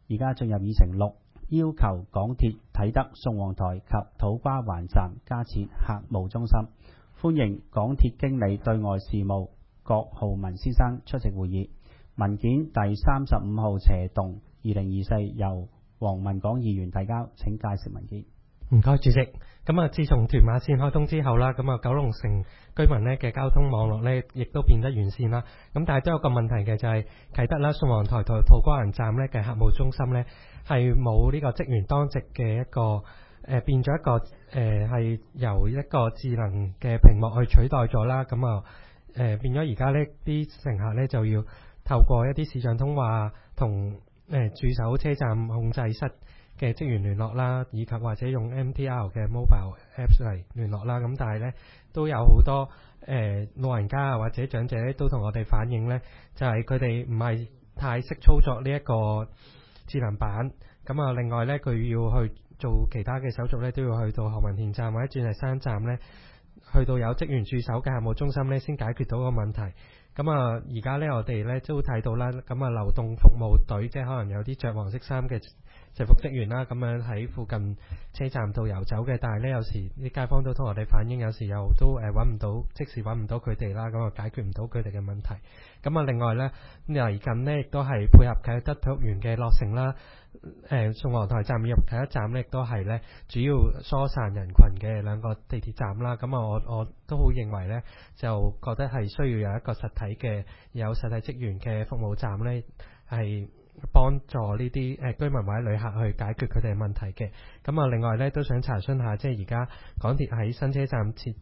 而家進入議程6，要求港鐵啟德宋皇台及土瓜灣站加設客務中心。歡迎港鐵經理對外事務郭浩文先生出席會議。文件第35號斜棟2024由黃文港議員提交，請介紹文件。 唔該，主席。咁自從屯馬線開通之後啦，九龍城居民呢嘅交通網絡呢亦都變得完善啦。咁但係都有個問題嘅，就係啟德啦、宋皇台同土瓜灣站呢嘅客務中心呢係冇呢個職員當值嘅一個變咗一個係由一個智能嘅屏幕去取代咗啦。變咗而家呢啲乘客呢就要透過一啲視像通話同駐守車站控制室嘅職員聯絡啦，以及或者用 MTR 嘅 mobile apps 嚟聯絡啦。咁但係呢都有好多老人家啊或者長者都同我哋反映呢，就係佢哋唔係太識操作呢一個智能版。另外呢，佢要去做其他嘅手續呢，都要去到何文田站或者鑽石山站呢，去到有職員駐守嘅客務中心呢，先解決到個問題。而家呢，我哋呢都睇到啦，流動服務隊即係可能有啲着黃色衫嘅制服職員啦，咁樣喺附近車站度遊走嘅，但係呢，有時啲街坊都同我哋反映，有時又都揾唔到，即時揾唔到佢哋啦，解決唔到佢哋嘅問題。另外呢，嚟緊呢亦都係配合啟德體育園嘅落成啦，宋皇台站入啟德站呢亦都係呢主要疏散人群嘅兩個地鐵站啦。我都好認為呢，就覺得係需要有一個實體嘅有實體職員嘅服務站呢，係幫助呢啲居民或者旅客去解決佢哋嘅問題嘅。另外呢，都想查詢下，即係而家港鐵喺新車站設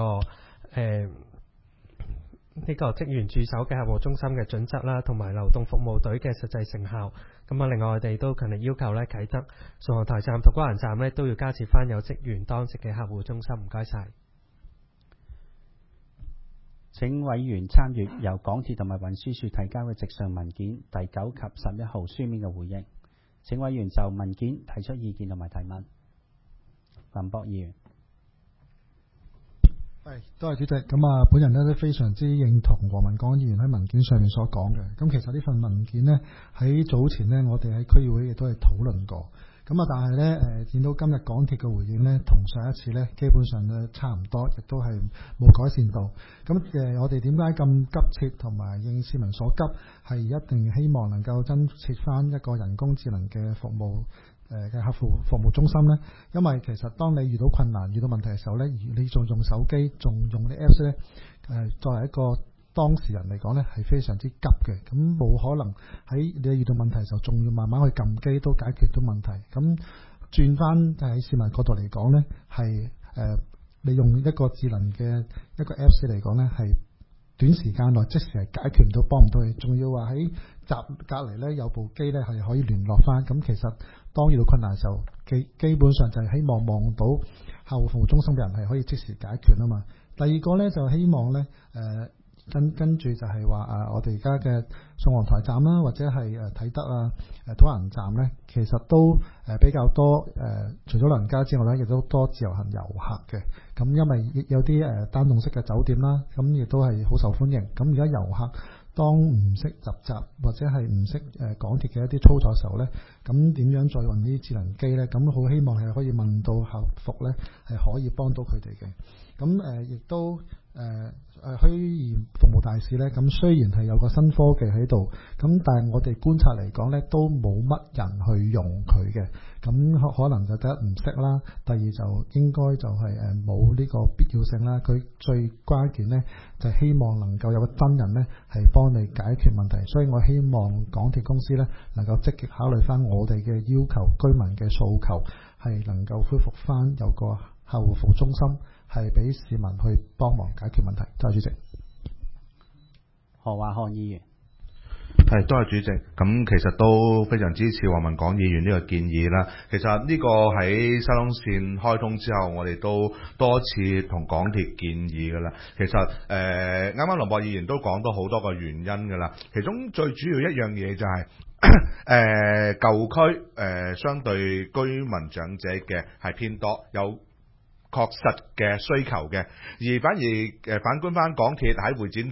呢個職員駐守嘅客務中心嘅準則啦，同埋流動服務隊嘅實際成效。另外我哋都強烈要求呢，啟德宋皇台站、土瓜灣站呢都要加設翻有職員當值嘅客戶中心。唔該晒。 請委員參閱由港鐵同埋運輸署提交嘅直上文件第9及11號書面嘅回應。請委員就文件提出意見同埋提問。林博議員。 多謝主席。本人呢都非常之認同黃文港議員喺文件上面所講嘅。其實呢份文件呢，喺早前呢，我哋喺區議會亦都係討論過。但係呢，見到今日港鐵嘅回應呢，同上一次呢基本上呢差唔多，亦都係冇改善到。我哋點解咁急切同埋應市民所急，係一定希望能夠增設翻一個人工智能嘅服務嘅客戶服務中心呢？因為其實當你遇到困難、遇到問題嘅時候呢，你仲用手機、仲用啲 Apps 呢，作為一個當事人嚟講呢，係非常之急嘅。咁冇可能喺你遇到問題嘅時候，仲要慢慢去撳機都解決到問題。咁轉翻喺市民角度嚟講呢，係你用一個智能嘅一個 Apps 嚟講呢，係短時間內即時係解決唔到、幫唔到你，仲要話喺隔離呢有部機呢係可以聯絡翻。咁其實當遇到困難嘅時候，基本上就係希望望到客戶服務中心嘅人係可以即時解決啊嘛。第二個呢，就希望呢，跟住就係話我哋而家嘅宋皇台站啦，或者係啟德啊、土瓜灣站呢，其實都比較多除咗老人家之外呢，亦都多自由行遊客嘅。咁因為有啲單棟式嘅酒店啦，咁亦都係好受歡迎。咁而家遊客當唔識集或者係唔識港鐵嘅一啲操作嘅時候呢，咁點樣再用呢啲智能機呢？咁好希望係可以問到客服呢，係可以幫到佢哋嘅。咁亦都虛擬服務大使呢，咁雖然係有個新科技喺度，咁但係我哋觀察嚟講呢，都冇乜人去用佢嘅。咁可能就第一唔識啦，第二就應該就係冇呢個必要性啦。佢最關鍵呢，就係希望能夠有個真人呢，係幫你解決問題。所以我希望港鐵公司呢，能夠積極考慮翻我哋嘅要求、居民嘅訴求，係能夠恢復翻有個客戶服務中心，係俾市民去幫忙解決問題。多謝主席。 何華漢議員。 係，多謝主席。咁其實都非常支持黃文港議員呢個建議啦。其實呢個喺西東線開通之後，我哋都多次同港鐵建議㗎啦。其實啱啱林博議員都講到好多個原因㗎啦。其中最主要一樣嘢就係舊區相對居民長者嘅係偏多，有確實嘅需求嘅，而反觀翻港鐵喺會展站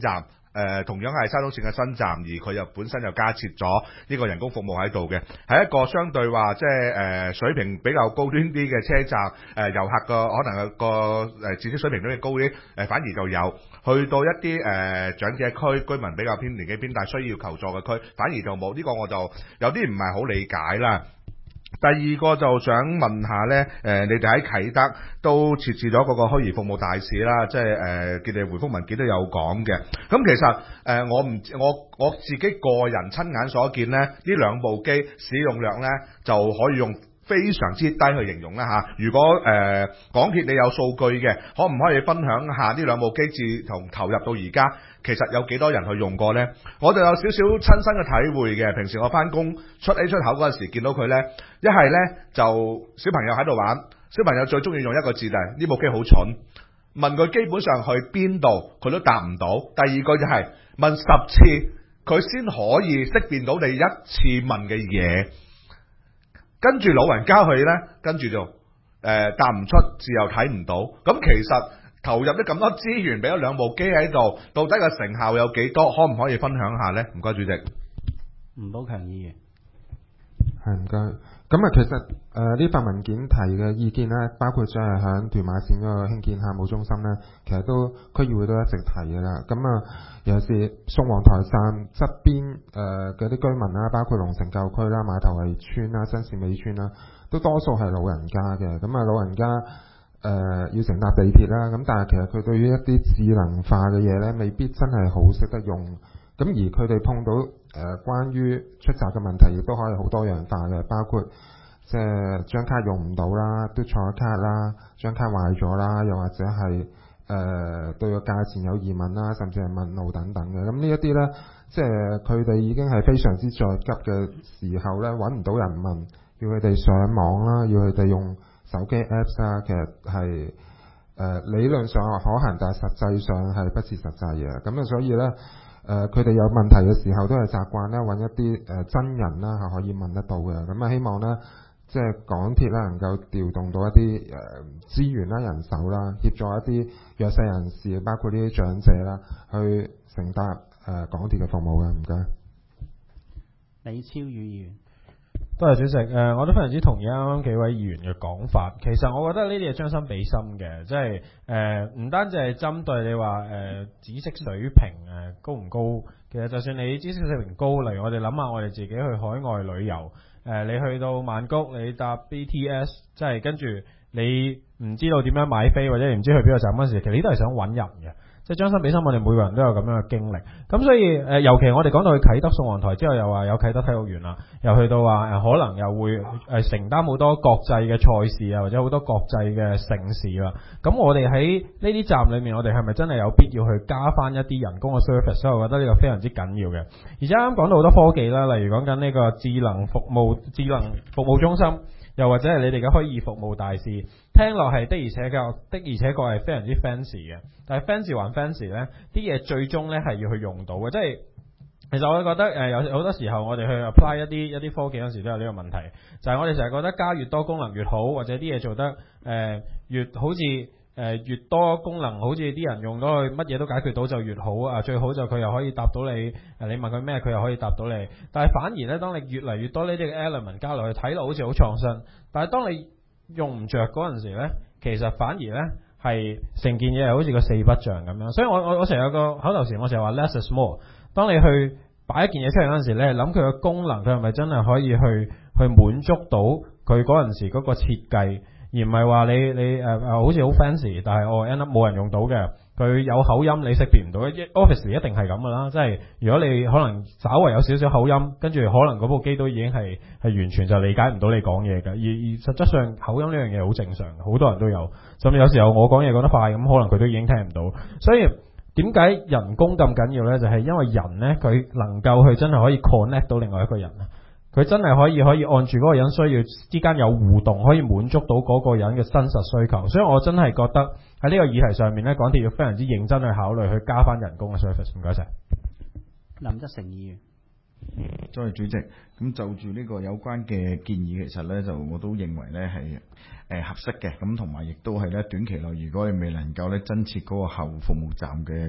同樣係沙中線嘅新站，而佢又本身又加設咗呢個人工服務喺度嘅，係一個相對話即係水平比較高端啲嘅車站，遊客個可能個知識水平比較高啲，反而就有去到一啲長者區居民比較年紀偏大需要求助嘅區，反而就冇呢個，我就有啲唔係好理解啦。第二個就想問下呢，你哋喺啟德都設置咗嗰個虛擬服務大使啦，即係佢哋回覆文件都有講嘅。咁其實我自己個人親眼所見呢，呢兩部機使用量呢就可以用非常之低去形容啦嚇。如果港鐵你有數據嘅，可唔可以分享下呢兩部機自從投入到而家，其實有幾多人去用過呢？我就有少少親身嘅體會嘅。平時我翻工出 A 出口嗰陣時，見到佢呢，一係呢就小朋友喺度玩，小朋友最中意用一個字就係呢部機好蠢，問佢基本上去邊度佢都答唔到。第二個就係問10次佢先可以識別到你一次問嘅嘢。跟住老人家去呢，跟住就答唔出字又睇唔到。咁其實投入咗咁多資源俾咗兩部機喺度，到底個成效有幾多？可唔可以分享下呢？唔該，主席。 吳寶強議員。 係唔該。咁啊，其實呢份文件提嘅意見呢，包括咗係響屯馬線嗰個興建客務中心呢，其實都區議會都一直提嘅啦。咁啊，尤其是宋皇台站側邊嘅啲居民啦，包括龍城舊區啦、馬頭圍村啦、新市尾村啦，都多數係老人家嘅。咁啊，老人家要乘搭地鐵啦，咁但係其實佢對於一啲智能化嘅嘢呢，未必真係好識得用。咁而佢哋碰到關於出閘嘅問題，亦都可以好多樣化嘅，包括即係張卡用唔到啦，嘟錯卡啦，張卡壞咗啦，又或者係對個價錢有疑問啦，甚至係問路等等嘅。咁呢一啲呢，即係佢哋已經係非常之着急嘅時候呢，揾唔到人問，要佢哋上網啦，要佢哋用手機 Apps 啦，其實係理論上係可行，但係實際上係不切實際嘅。咁啊，所以呢。佢哋有問題嘅時候都係習慣咧揾一啲真人啦係可以問得到嘅。咁啊，希望呢，即係港鐵啦能夠調動到一啲資源啦、人手啦，協助一啲弱勢人士，包括呢啲長者啦，去乘搭港鐵嘅服務嘅。唔該。 李超宇議員。 多謝主席。我都非常之同意啱啱幾位議員嘅講法。其實我覺得呢啲係將心比心嘅，即係唔單止係針對你話知識水平高唔高，其實就算你知識水平高，例如我哋諗下我哋自己去海外旅遊，你去到曼谷，你搭 BTS， 即係跟住你唔知道點樣買飛，或者唔知去邊個站嗰時，其實你都係想揾人嘅。即係將心比心，我哋每個人都有咁樣嘅經歷。咁所以尤其我哋講到去啟德宋皇台之後，又話有啟德體育園啦，又去到話可能又會承擔好多國際嘅賽事啊，或者好多國際嘅盛事啦。咁我哋喺呢啲站裏面，我哋係咪真係有必要去加翻一啲人工嘅 service？ 所以我覺得呢個非常之緊要嘅。而且啱講到好多科技啦，例如講緊呢個智能服務中心。又或者係你哋嘅虛擬服務大使，聽落係的而且確係非常之 fancy 嘅，但係 fancy 還 fancy 呢啲嘢最終呢係要去用到嘅，即係其實我覺得有好多時候我哋去 apply 一啲科技嗰陣時都有呢個問題，就係我哋成日覺得加越多功能越好，或者啲嘢做得越好似越多功能，好似啲人用到佢乜嘢都解決到就越好啊！最好就佢又可以答到你，你問佢咩佢又可以答到你。但係反而呢，當你越嚟越多呢啲 element 加落去，睇落好似好創新，但係當你用唔着嗰陣時呢，其實反而呢係成件嘢係好似個四不像咁樣。所以我成日有個口頭禪，我成日話 less is more。當你去擺一件嘢出嚟嗰陣時，你係諗佢嘅功能，佢係咪真係可以去滿足到佢嗰陣時嗰個設計？而唔係話你好似好 fancy， 但係end up 冇人用到嘅，佢有口音你識別唔到。Office 一定係咁噶啦，即係如果你可能稍為有少少口音，跟住可能嗰部機都已經係完全就理解唔到你講嘢嘅。而實質上口音呢樣嘢好正常，好多人都有。甚至有時候我講嘢講得快，咁可能佢都已經聽唔到。所以點解人工咁緊要呢？就係因為人呢，佢能夠去真係可以 connect 到另外一個人啊。佢真係可以按住嗰個人需要之間有互動，可以滿足到嗰個人嘅真實需求。所以我真係覺得喺呢個議題上面呢，港鐵要非常之認真去考慮去加翻人工嘅 service。唔該晒。 林則成議員。 多謝主席。咁就住呢個有關嘅建議，其實呢就我都認為呢係合適嘅。咁同埋亦都係呢短期內，如果你未能夠呢增設嗰個後服務站嘅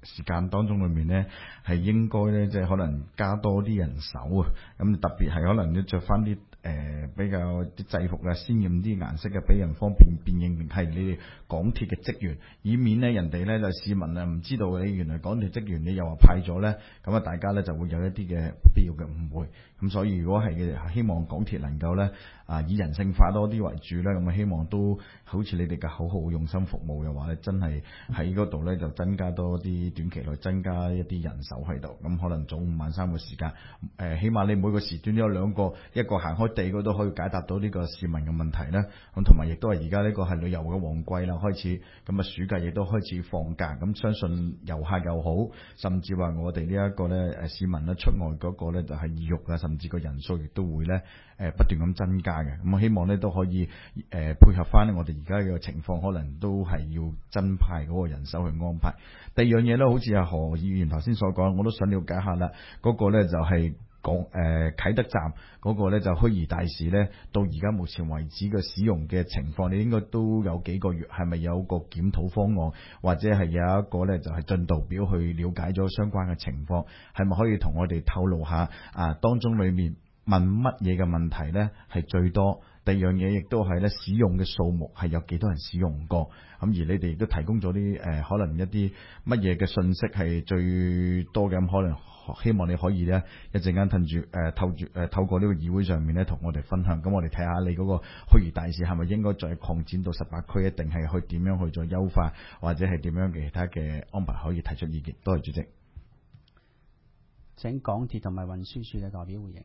時間當中裏面呢，係應該呢，即係可能加多啲人手啊。咁特別係可能要着翻啲比較啲制服啊，鮮豔啲顏色嘅，俾人方便辨認係你哋港鐵嘅職員，以免呢人哋呢就市民啊唔知道你原來港鐵職員，你又話派咗呢，咁啊大家呢就會有一啲嘅必要嘅誤會。咁所以如果係嘅，希望港鐵能夠呢以人性化多啲為主呢，咁啊希望都好似你哋嘅口號用心服務嘅話呢，真係喺嗰度呢就增加多啲短期內增加一啲人手喺度。咁可能早午晚3個時間，起碼你每個時段都有2個，一個行開地嗰度可以解答到呢個市民嘅問題呢。咁同埋亦都係而家呢個係旅遊嘅旺季啦，開始咁啊暑假亦都開始放假，咁相信遊客又好，甚至話我哋呢一個呢市民呢出外嗰個呢就係意欲啊，甚至個人數亦都會呢不斷咁增加嘅。咁我希望呢都可以配合翻我哋而家嘅情況，可能都係要增派嗰個人手去安排。第二樣嘢呢，好似阿何議員頭先所講，我都想了解下啦。嗰個呢就係講啟德站嗰個呢就虛擬大使呢，到而家目前為止嘅使用嘅情況，你應該都有幾個月，係咪有個檢討方案，或者係有一個呢就係進度表去了解咗相關嘅情況，係咪可以同我哋透露下當中裡面問乜嘢嘅問題呢係最多？第二樣嘢亦都係咧使用嘅數目係有幾多人使用過，咁而你哋亦都提供咗啲可能一啲乜嘢嘅信息係最多嘅，咁可能希望你可以咧一陣間透過呢個議會上面咧同我哋分享，咁我哋睇下你嗰個虛擬大使係咪應該再擴展到18區，一定係去點樣去再優化，或者係點樣嘅其他嘅安排可以提出意見。多謝主席。 請港鐵同埋運輸署嘅代表回應。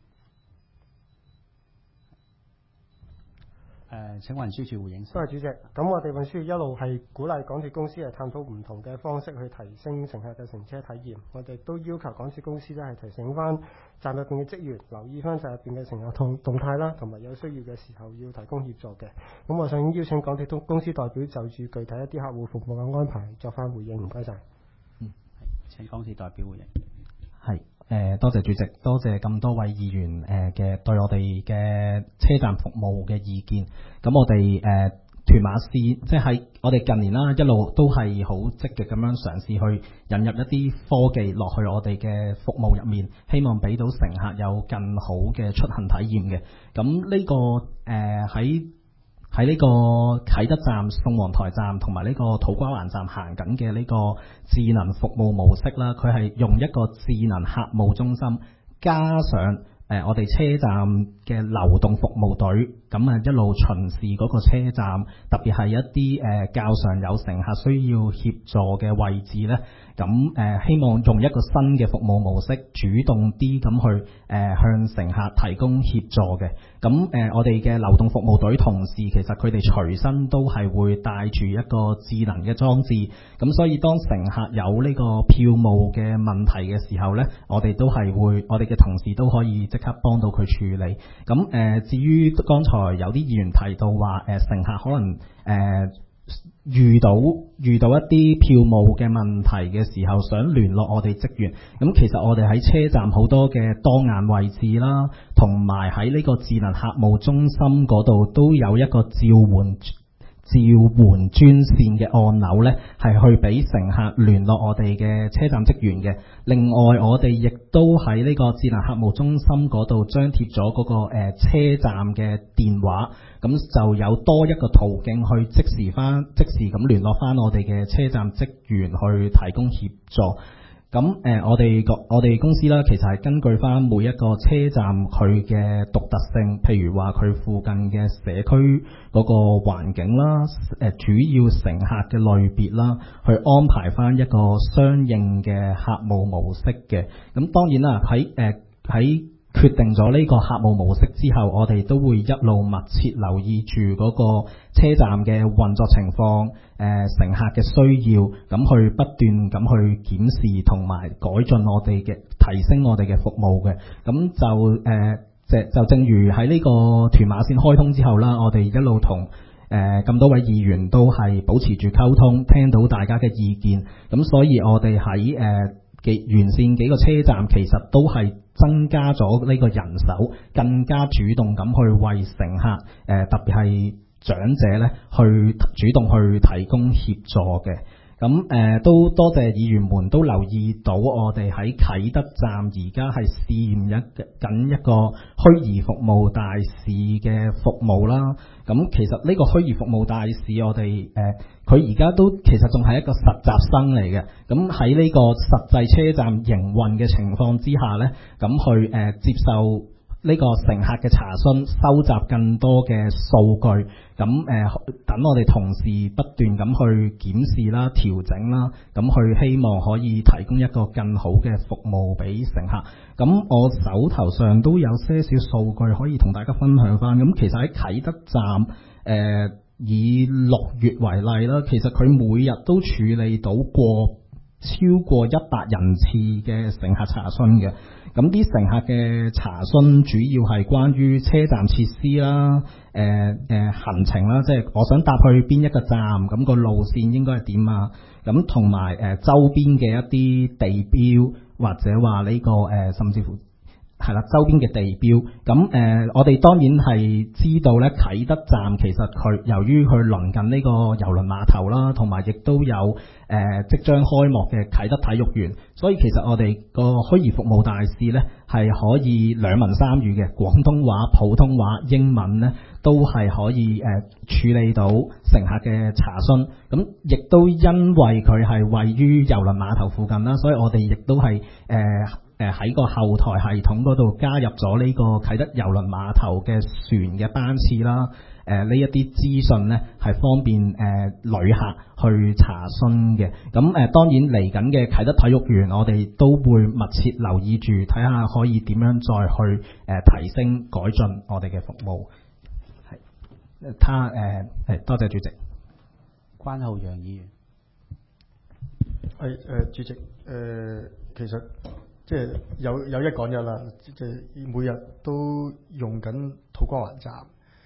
請運輸署回應先。 多謝主席。咁我哋運輸署一路係鼓勵港鐵公司係探討唔同嘅方式去提升乘客嘅乘車體驗。我哋都要求港鐵公司咧係提醒翻站入邊嘅職員留意翻站入邊嘅乘客動態啦，同埋有需要嘅時候要提供協助嘅。咁我想邀請港鐵公司代表就住具體一啲客戶服務嘅安排作翻回應。唔該晒。 請港鐵代表回應。 係。多謝主席，多謝咁多位議員嘅對我哋嘅車站服務嘅意見。咁我哋屯馬線即係喺我哋近年啦，一路都係好積極咁樣嘗試去引入一啲科技落去我哋嘅服務入面，希望俾到乘客有更好嘅出行體驗嘅。咁呢個喺呢個啟德站、宋皇臺站同埋呢個土瓜灣站行緊嘅呢個智能服務模式啦，佢係用一個智能客務中心加上我哋車站嘅流動服務隊，咁一路巡視嗰個車站，特別係一啲較常有乘客需要協助嘅位置呢，咁希望用一個新嘅服務模式，主動啲咁去向乘客提供協助嘅。咁我哋嘅流動服務隊同事其實佢哋隨身都係會帶住一個智能嘅裝置，咁所以當乘客有呢個票務嘅問題嘅時候呢，我哋嘅同事都可以即刻幫到佢處理。咁至於剛才有啲議員提到話乘客可能遇到一啲票務嘅問題嘅時候，想聯絡我哋職員，咁其實我哋喺車站好多嘅當眼位置啦，同埋喺呢個智能客務中心嗰度都有一個召喚專線嘅按鈕呢，係去俾乘客聯絡我哋嘅車站職員嘅。另外我哋亦都喺呢個智能客務中心嗰度張貼咗嗰個車站嘅電話，咁就有多一個途徑去即時咁聯絡翻我哋嘅車站職員去提供協助。咁我哋公司啦，其實係根據翻每一個車站佢嘅獨特性，譬如話佢附近嘅社區嗰個環境啦，主要乘客嘅類別啦，去安排翻一個相應嘅客務模式嘅。咁當然啦，喺決定咗呢個客務模式之後，我哋都會一路密切留意住嗰個車站嘅運作情況，乘客嘅需要，咁去不斷咁去檢視同埋改進我哋嘅提升我哋嘅服務嘅。咁就正如喺呢個屯馬線開通之後啦，我哋一路同咁多位議員都係保持住溝通，聽到大家嘅意見，咁所以我哋喺完善幾個車站，其實都係增加咗呢個人手，更加主動咁去為乘客，特別係長者咧，去主動去提供協助嘅。 咁都多謝議員們都留意到我哋喺啟德站而家係試驗緊一個虛擬服務大使嘅服務啦。咁其實呢個虛擬服務大使我哋佢而家都其實仲係一個實習生嚟嘅。咁喺呢個實際車站營運嘅情況之下呢，咁去接受呢個乘客嘅查詢，收集更多嘅數據，咁等我哋同事不斷咁去檢視啦、調整啦，咁去希望可以提供一個更好嘅服務俾乘客。咁我手頭上都有些少數據可以同大家分享翻。咁其實喺啟德站，以6月為例啦，其實佢每日都處理到超過100人次嘅乘客查詢嘅。咁啲乘客嘅查詢主要係關於車站設施啦、行程啦，即係我想搭去邊一個站，咁個路線應該係點啊？咁同埋周邊嘅一啲地標，或者話呢個甚至乎係啦周邊嘅地標。咁我哋當然係知道咧，啟德站其實佢由於佢鄰近呢個郵輪碼頭啦，同埋亦都有即將開幕嘅啟德體育園，所以其實我哋個虛擬服務大使呢係可以兩文三語嘅，廣東話、普通話、英文呢都係可以處理到乘客嘅查詢。咁亦都因為佢係位於郵輪碼頭附近啦，所以我哋亦都係喺個後台系統嗰度加入咗呢個啟德郵輪碼頭嘅船嘅班次啦。呢一啲資訊呢係方便旅客去查詢嘅。咁當然嚟緊嘅啟德體育園，我哋都會密切留意住，睇下可以點樣再去提升改進我哋嘅服務。係，多謝主席。 關浩洋議員。 主席，其實即係有一講一啦，即係每日都用緊土瓜灣站。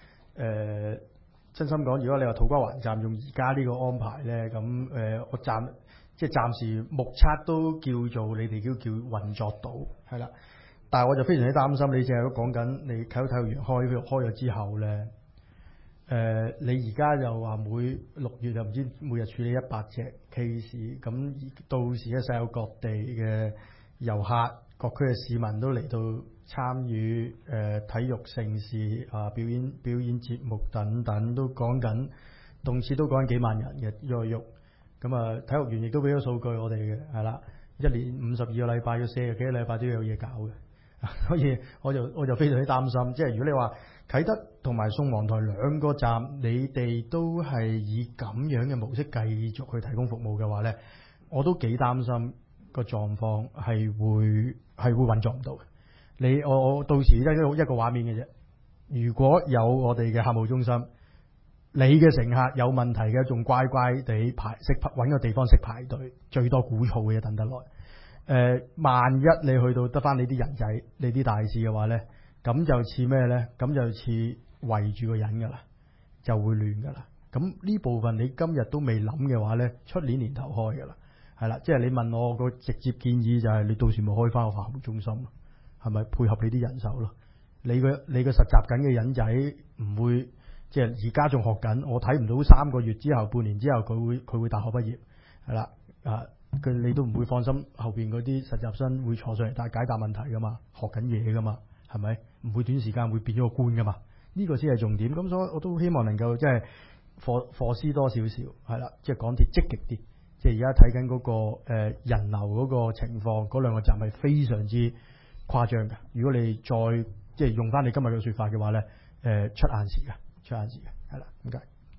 真心講，如果你話土瓜灣站用而家呢個安排呢，咁我暫時目測都叫做你哋叫運作到係啦。但係我就非常之擔心，你淨係都講緊你啟德體育園開咗之後呢，你而家又話6月又唔知每日處理100隻 case， 咁到時咧世界各地嘅遊客、各區嘅市民都嚟到參與體育盛事啊、表演節目等等，都講緊動次都講緊幾萬人嘅喐。咁啊，體育園亦都俾咗數據我哋嘅係啦，一年52個禮拜，要40幾個禮拜都有嘢搞嘅，所以我就非常之擔心。即係如果你話啟德同埋宋皇臺兩個站，你哋都係以咁樣嘅模式繼續去提供服務嘅話呢，我都幾擔心個狀況係會運作唔到嘅。我到時得一個畫面嘅啫。如果有我哋嘅客務中心，你嘅乘客有問題嘅，仲乖乖地揾個地方識排隊，最多鼓噪嘅嘢等得耐。萬一你去到得翻你啲人仔，你啲大事嘅話呢，咁就似咩呢？咁就似圍住個人噶啦，就會亂噶啦。咁呢部分你今日都未諗嘅話呢，出年頭開噶啦，係啦。即係你問我個直接建議就係你到時咪開翻個客務中心，係咪配合你啲人手咯？你個實習緊嘅人仔唔會，即係而家仲學緊，我睇唔到3個月之後、半年之後佢會大學畢業，係啦你都唔會放心後邊嗰啲實習生會坐上嚟但係解答問題噶嘛，學緊嘢噶嘛，係咪？唔會短時間會變咗個官噶嘛？呢個先係重點。咁所以我都希望能夠即係課思多少少，係啦，即係港鐵積極啲。即係而家睇緊嗰個人流嗰個情況，嗰2個站係非常之誇張嘅。如果你再即係用翻你今日嘅說法嘅話咧，出眼時嘅，係啦，唔該。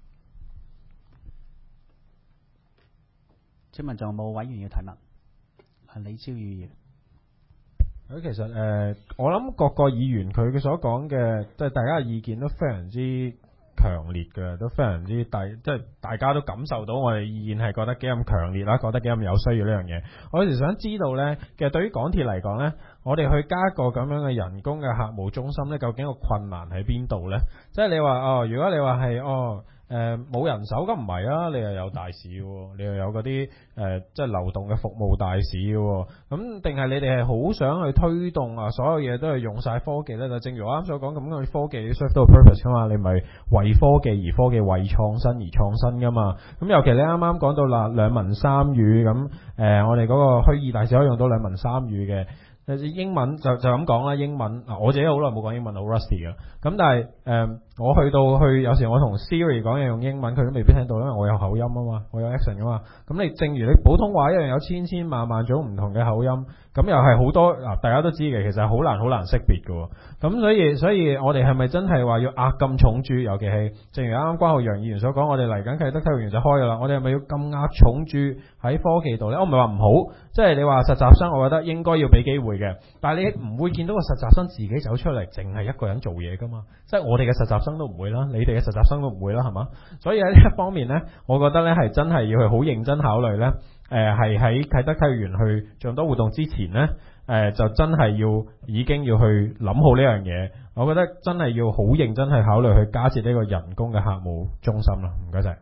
請問仲有冇委員要提問？李超議員。 其實我諗各個議員佢所講嘅，即係大家嘅意見都非常之強烈嘅，都非常之即係大家都感受到我哋意見係覺得幾咁強烈啦，覺得幾咁有需要呢樣嘢。我有時想知道呢，其實對於港鐵嚟講呢，我哋去加一個咁樣嘅人工嘅客務中心呢，究竟個困難喺邊度呢？即係你話如果你話係冇人手，咁唔係啊，你又有大使喎，你又有嗰啲即係流動嘅服務大使喎，咁定係你哋係好想去推動啊，所有嘢都係用晒科技咧？就正如我啱所講咁，科技 serve 到 purpose 噶嘛，你咪為科技而科技，為創新而創新噶嘛。咁尤其你啱啱講到啦，兩文三語咁，我哋嗰個虛擬大使可以用到兩文三語嘅。英文就咁講啦，英文我自己好耐冇講英文，好 rusty 㗎。咁但係我去有時我同 Siri 講嘢用英文，佢都未必聽到，因為我有口音啊嘛，我有 accent 噶嘛。咁你正如你普通話一樣有千萬種唔同嘅口音，咁又係好多大家都知嘅，其實好難識別㗎。咁所以我哋係咪真係話要壓咁重注？尤其係正如啱啱關浩洋議員所講，我哋嚟緊啟德體育園就開㗎啦。我哋係咪要咁壓重注喺科技度呢？我唔係話唔好，即係你話實習生，我覺得應該要俾機會嘅。但係你唔會見到個實習生自己走出嚟，淨係一個人做嘢噶嘛？即係我哋嘅實習生都唔會啦，你哋嘅實習生都唔會啦，係嘛？所以喺呢一方面呢，我覺得呢係真係要去好認真考慮呢。係喺啟德體育園去做咁多活動之前呢，就真係已經要去諗好呢樣嘢。我覺得真係要好認真去考慮去加設呢個人工嘅客務中心啦。唔該晒。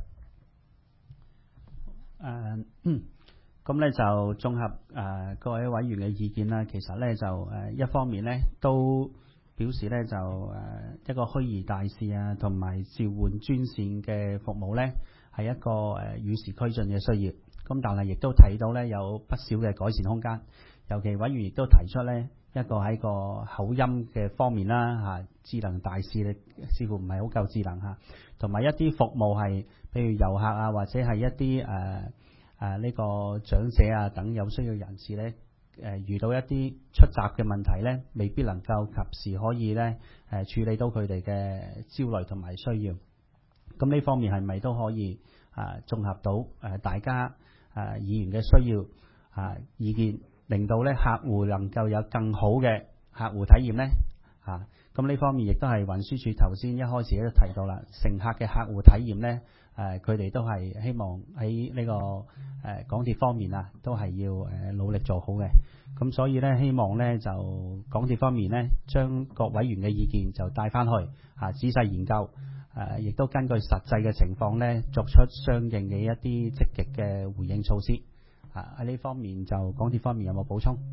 咁咧就綜合各位委員嘅意見啦。其實咧就一方面咧都表示咧就一個虛擬大使啊，同埋召喚專線嘅服務咧係一個與時俱進嘅需要。咁但係亦都睇到咧有不少嘅改善空間。尤其委員亦都提出咧一個喺個口音嘅方面啦嚇，智能大使咧似乎唔係好夠智能嚇，同埋一啲服務係譬如遊客啊，或者係一啲呢個長者啊等有需要人士咧，遇到一啲出閘嘅問題咧，未必能夠及時可以咧處理到佢哋嘅焦慮同埋需要。咁呢方面係咪都可以綜合到大家議員嘅需要意見，令到咧客戶能夠有更好嘅客戶體驗咧？咁呢方面亦都係運輸署頭先一開始都提到啦，乘客嘅客戶體驗咧。佢哋都係希望喺呢個港鐵方面都係要努力做好嘅。咁所以咧，希望咧就港鐵方面咧，將各委員嘅意見就帶翻去仔細研究，亦都根據實際嘅情況咧，作出相應嘅一啲積極嘅回應措施。喺呢方面就港鐵方面有冇補充？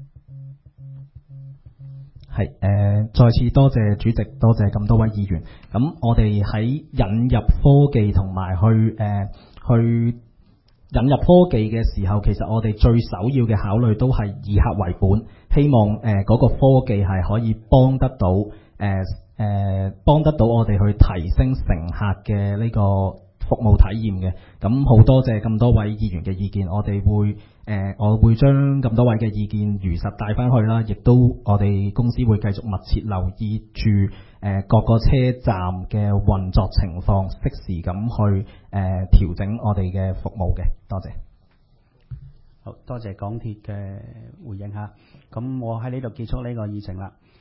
係再次多謝主席，多謝咁多位議員。咁我哋喺引入科技同埋去引入科技嘅時候，其實我哋最首要嘅考慮都係以客為本，希望嗰個科技係可以幫得到我哋去提升乘客嘅呢個服務體驗嘅。咁好多謝咁多位議員嘅意見，我會將咁多位嘅意見如實帶翻去啦，亦都我哋公司會繼續密切留意住各個車站嘅運作情況，適時咁去調整我哋嘅服務嘅。多謝。 好多謝港鐵嘅回應嚇。咁我喺呢度結束呢個議程啦。